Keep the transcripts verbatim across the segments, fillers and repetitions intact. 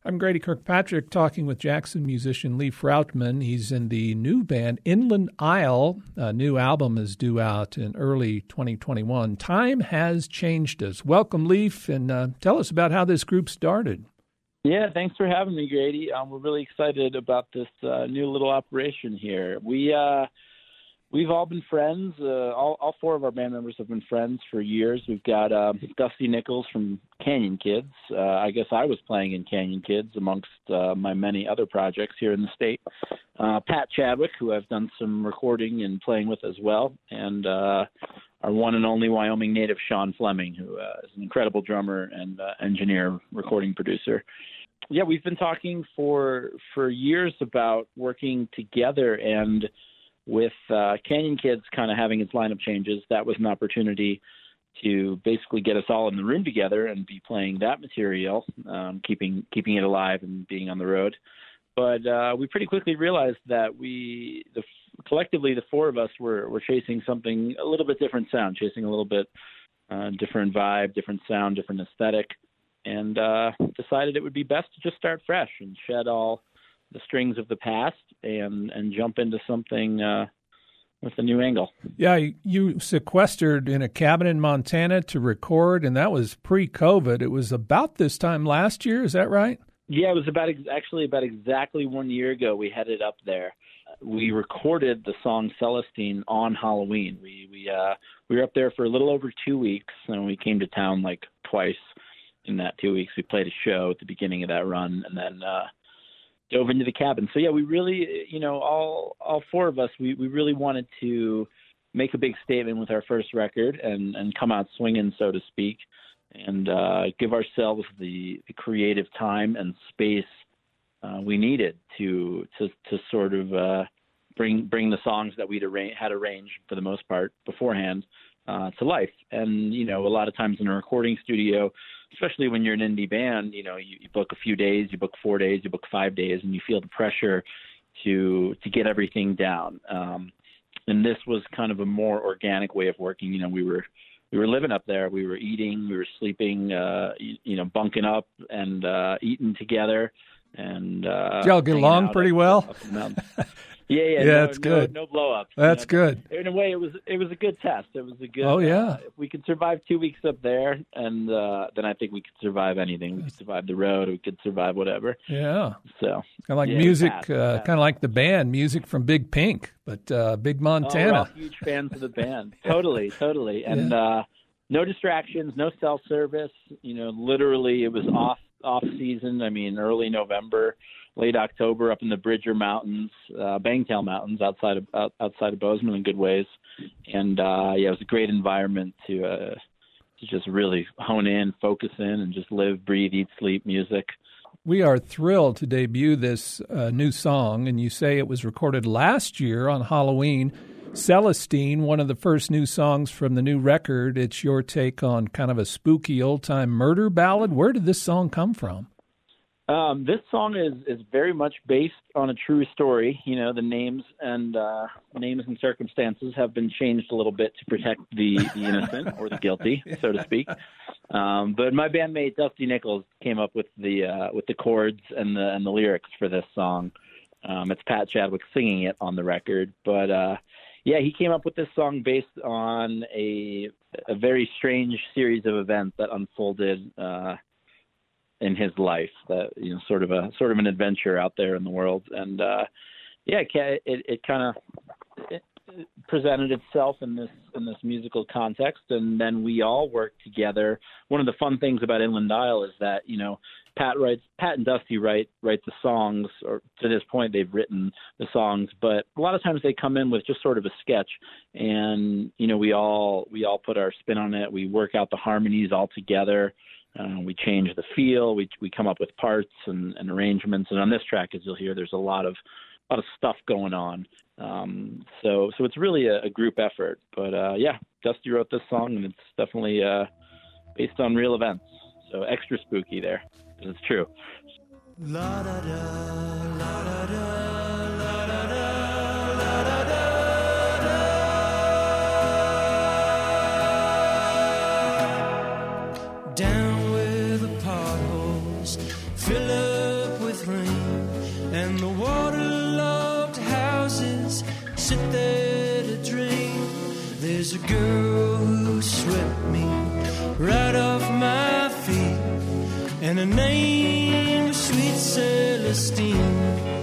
I'm Grady Kirkpatrick talking with Jackson musician Lee Frautman. He's in the new band Inland Isle. A new album is due out in early twenty twenty-one. Time Has Changed Us. Welcome, Leaf, and uh, tell us about how this group started. Yeah, thanks for having me, Grady. Um, we're really excited about this uh, new little operation here. We, uh, we've all been friends. Uh, all, all four of our band members have been friends for years. We've got uh, Dusty Nichols from Canyon Kids. Uh, I guess I was playing in Canyon Kids amongst uh, my many other projects here in the state. Uh, Pat Chadwick, who I've done some recording and playing with as well, and uh, our one and only Wyoming native, Sean Fleming, who uh, is an incredible drummer and uh, engineer, recording producer. Yeah, we've been talking for for years about working together, and with uh, Canyon Kids kind of having its lineup changes, that was an opportunity to basically get us all in the room together and be playing that material, um, keeping keeping it alive and being on the road. But uh, we pretty quickly realized that we, the, collectively, the four of us were, were chasing something a little bit different sound, chasing a little bit uh, different vibe, different sound, different aesthetic, and uh, decided it would be best to just start fresh and shed all the strings of the past and, and jump into something uh, with a new angle. Yeah, you sequestered in a cabin in Montana to record, and that was pre-COVID. It was about this time last year, is that right? Yeah, it was about ex- actually about exactly one year ago we headed up there. We recorded the song Celestine on Halloween. We we uh, we were up there for a little over two weeks, and we came to town like twice in that two weeks. We played a show at the beginning of that run, and then uh, dove into the cabin. So yeah, we really, you know, all all four of us, we, we really wanted to make a big statement with our first record and, and come out swinging, so to speak, and uh, give ourselves the, the creative time and space uh, we needed to to to sort of uh, bring bring the songs that we'd arra- had arranged for the most part beforehand uh, to life. And you know, a lot of times in a recording studio, especially when you're an indie band, you know, you, you book a few days, you book four days, you book five days, and you feel the pressure to to get everything down. Um, and this was kind of a more organic way of working. You know, we were we were living up there, we were eating, we were sleeping, uh, you, you know, bunking up and uh, eating together. And uh, did y'all get along pretty up, well? Up yeah, yeah, yeah, no, that's good. No, no blow-ups. That's you know? good. In a way, it was it was a good test. It was a good. Oh yeah. Uh, if we could survive two weeks up there, and uh, then I think we could survive anything. We could survive the road. We could survive whatever. Yeah. So kind of like yeah, music, passed, uh, kind of like the band, music from Big Pink, but uh, Big Montana. Oh, we're all huge fans of the band. Totally, totally, and yeah. uh, no distractions, no cell service. You know, literally, it was off off season. I mean, early November. Late October up in the Bridger Mountains, uh, Bangtail Mountains, outside of out, outside of Bozeman in good ways, and uh, yeah, it was a great environment to uh, to just really hone in, focus in, and just live, breathe, eat, sleep music. We are thrilled to debut this uh, new song, and you say it was recorded last year on Halloween. Celestine, one of the first new songs from the new record. It's your take on kind of a spooky old-time murder ballad. Where did this song come from? Um, this song is, is very much based on a true story. You know, the names and uh, names and circumstances have been changed a little bit to protect the, the innocent or the guilty, so to speak. Um, but my bandmate Dusty Nichols came up with the uh, with the chords and the and the lyrics for this song. Um, it's Pat Chadwick singing it on the record, but uh, yeah, he came up with this song based on a a very strange series of events that unfolded Uh, in his life, that, you know, sort of a sort of an adventure out there in the world. And uh, yeah, it it, it kind of presented itself in this in this musical context, and then we all worked together. One of the fun things about Inland Isle is that, you know, Pat writes Pat and Dusty write write the songs, or to this point they've written the songs, but a lot of times they come in with just sort of a sketch, and you know, we all we all put our spin on it. We work out the harmonies all together. Uh, we change the feel. We we come up with parts and, and arrangements. And on this track, as you'll hear, there's a lot of a lot of stuff going on. Um, so so it's really a, a group effort. But uh, yeah, Dusty wrote this song, and it's definitely uh, based on real events. So extra spooky there, because it's true. La da da, la da da, la da da, la da da. Down where the potholes fill up and the waterlogged houses sit there to dream. There's a girl who swept me right off my feet, and her name was Sweet Celestine.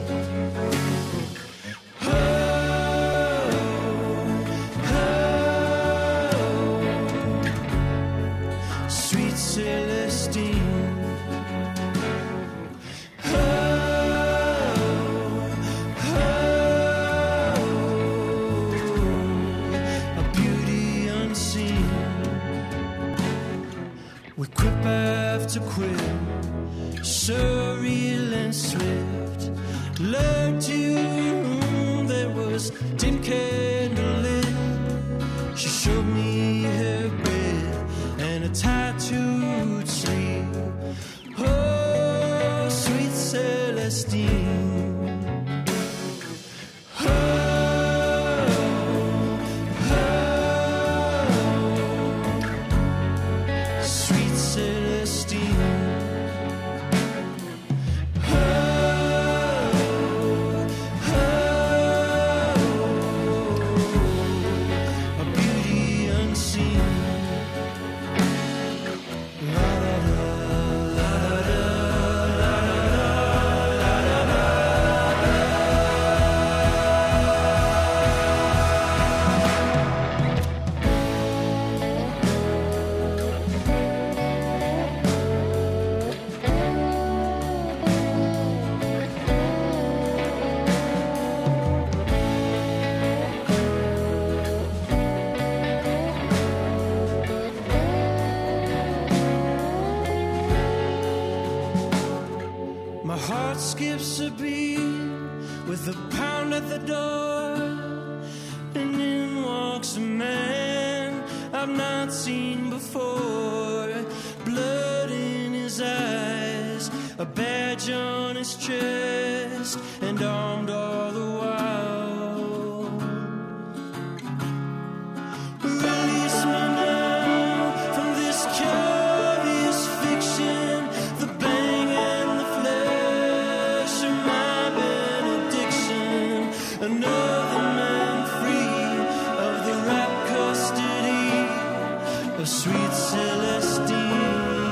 To quit, surreal and swift, learned to room that was dim candlelit. She showed me her bed and a tattooed sleeve. Oh, Sweet Celestine. Skips a beat with a pound at the door, and in walks a man I've not seen before. Blood in his eyes, a badge on his chest, and armed all the while. Release me now from this curious fiction, the bang and the flash of my benediction. Another man free of the rapt custody of Sweet Celestine.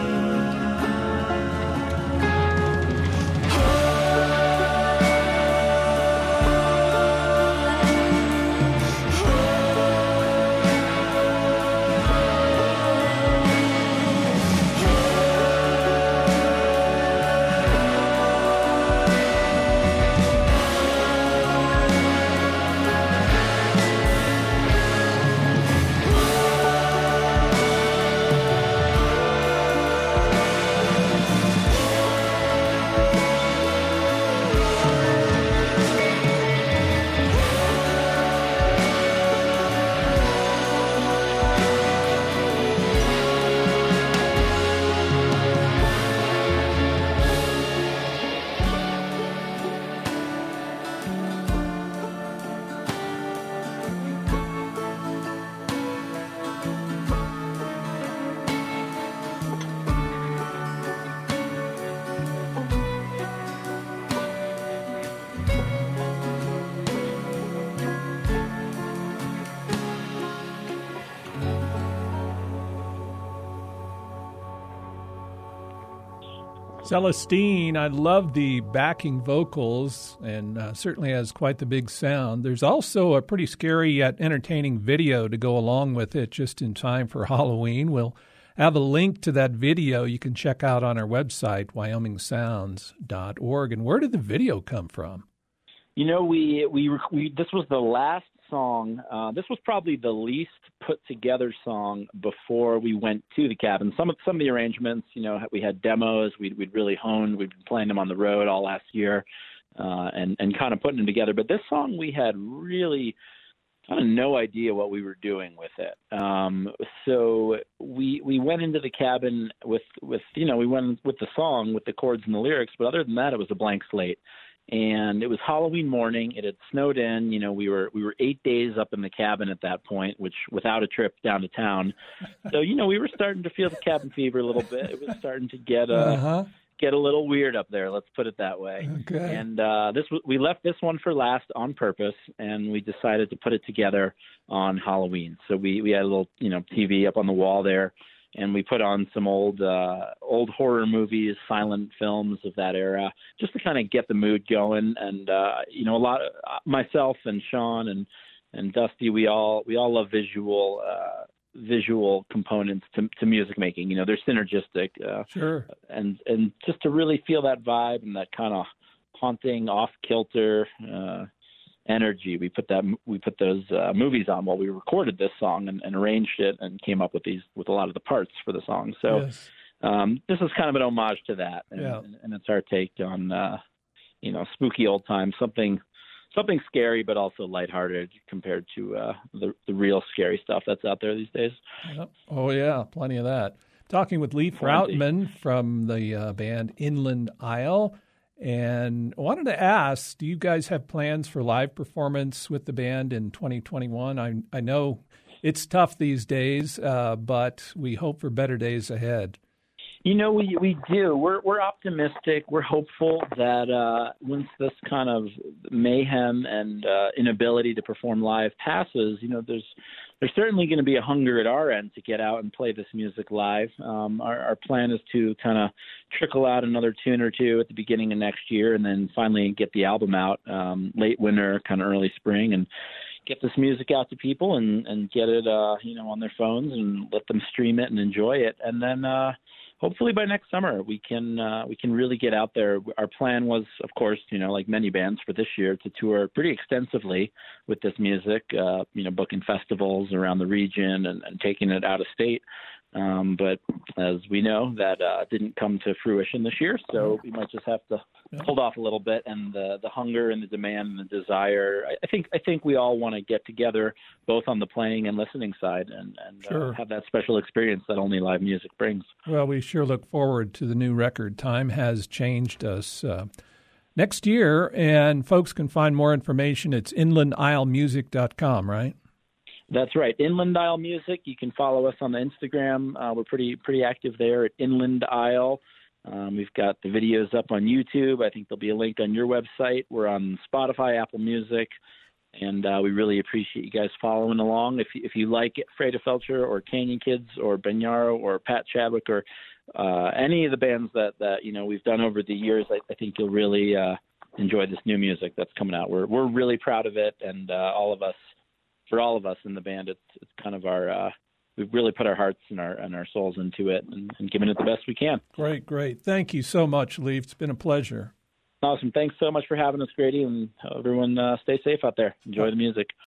Celestine, I love the backing vocals and uh, certainly has quite the big sound. There's also a pretty scary yet entertaining video to go along with it just in time for Halloween. We'll have a link to that video you can check out on our website, wyoming sounds dot org. And where did the video come from? You know, we we, we this was the last song. Uh, this was probably the least put together song before we went to the cabin. Some of some of the arrangements, you know, we had demos. We'd we'd really honed. We'd been playing them on the road all last year, uh, and and kind of putting them together. But this song, we had really kind of no idea what we were doing with it. Um, so we we went into the cabin with with you know we went with the song with the chords and the lyrics. But other than that, it was a blank slate. And it was Halloween morning. It had snowed in. You know, we were we were eight days up in the cabin at that point, which without a trip down to town. So, you know, we were starting to feel the cabin fever a little bit. It was starting to get uh, uh-huh. get a little weird up there. Let's put it that way. Okay. And uh, this we left this one for last on purpose, and we decided to put it together on Halloween. So we, we had a little you know T V up on the wall there, and we put on some old uh, old horror movies, silent films of that era, just to kind of get the mood going. And uh, you know, a lot of myself and Sean and and Dusty, we all we all love visual. Uh, visual components to, to music making. You know, they're synergistic. Uh, sure. And, and just to really feel that vibe and that kind of haunting, off-kilter uh, energy, we put that we put those uh, movies on while we recorded this song and, and arranged it and came up with these with a lot of the parts for the song. So yes. um, this is kind of an homage to that, and, yeah. and, and it's our take on uh, you know spooky old times, something. Something scary, but also lighthearted compared to uh, the the real scary stuff that's out there these days. Yep. Oh, yeah, plenty of that. Talking with Leif Plenty. Routman from the uh, band Inland Isle. And I wanted to ask, do you guys have plans for live performance with the band in twenty twenty-one? I, I know it's tough these days, uh, but we hope for better days ahead. You know, we we do. We're we're optimistic. We're hopeful that uh, once this kind of mayhem and uh, inability to perform live passes, you know, there's there's certainly going to be a hunger at our end to get out and play this music live. Um, our, our plan is to kind of trickle out another tune or two at the beginning of next year, and then finally get the album out um, late winter, kind of early spring, and get this music out to people and and get it, uh, you know, on their phones and let them stream it and enjoy it, and then. Uh, Hopefully by next summer we can uh, we can really get out there. Our plan was, of course, you know, like many bands for this year, to tour pretty extensively with this music. Uh, you know, booking festivals around the region and, and taking it out of state. Um, but as we know, that uh, didn't come to fruition this year, so we might just have to hold off a little bit. And the, the hunger and the demand and the desire, I, I think I think we all want to get together, both on the playing and listening side, and, and sure. uh, have that special experience that only live music brings. Well, we sure look forward to the new record. Time Has Changed Us. Uh, next year, and folks can find more information. It's inland isle music dot com, right? That's right. Inland Isle Music. You can follow us on the Instagram. Uh, we're pretty pretty active there at Inland Isle. Um, we've got the videos up on YouTube. I think there'll be a link on your website. We're on Spotify, Apple Music, and uh, we really appreciate you guys following along. If you, if you like Freda Felcher or Canyon Kids or Ben Yarrow or Pat Chadwick or uh, any of the bands that, that you know we've done over the years, I, I think you'll really uh, enjoy this new music that's coming out. We're we're really proud of it, and uh, all of us. For all of us in the band, it's it's kind of our uh, we've really put our hearts and our and our souls into it and, and given it the best we can. Great, great. Thank you so much, Leif. It's been a pleasure. Awesome. Thanks so much for having us, Grady, and everyone uh, stay safe out there. Enjoy the music.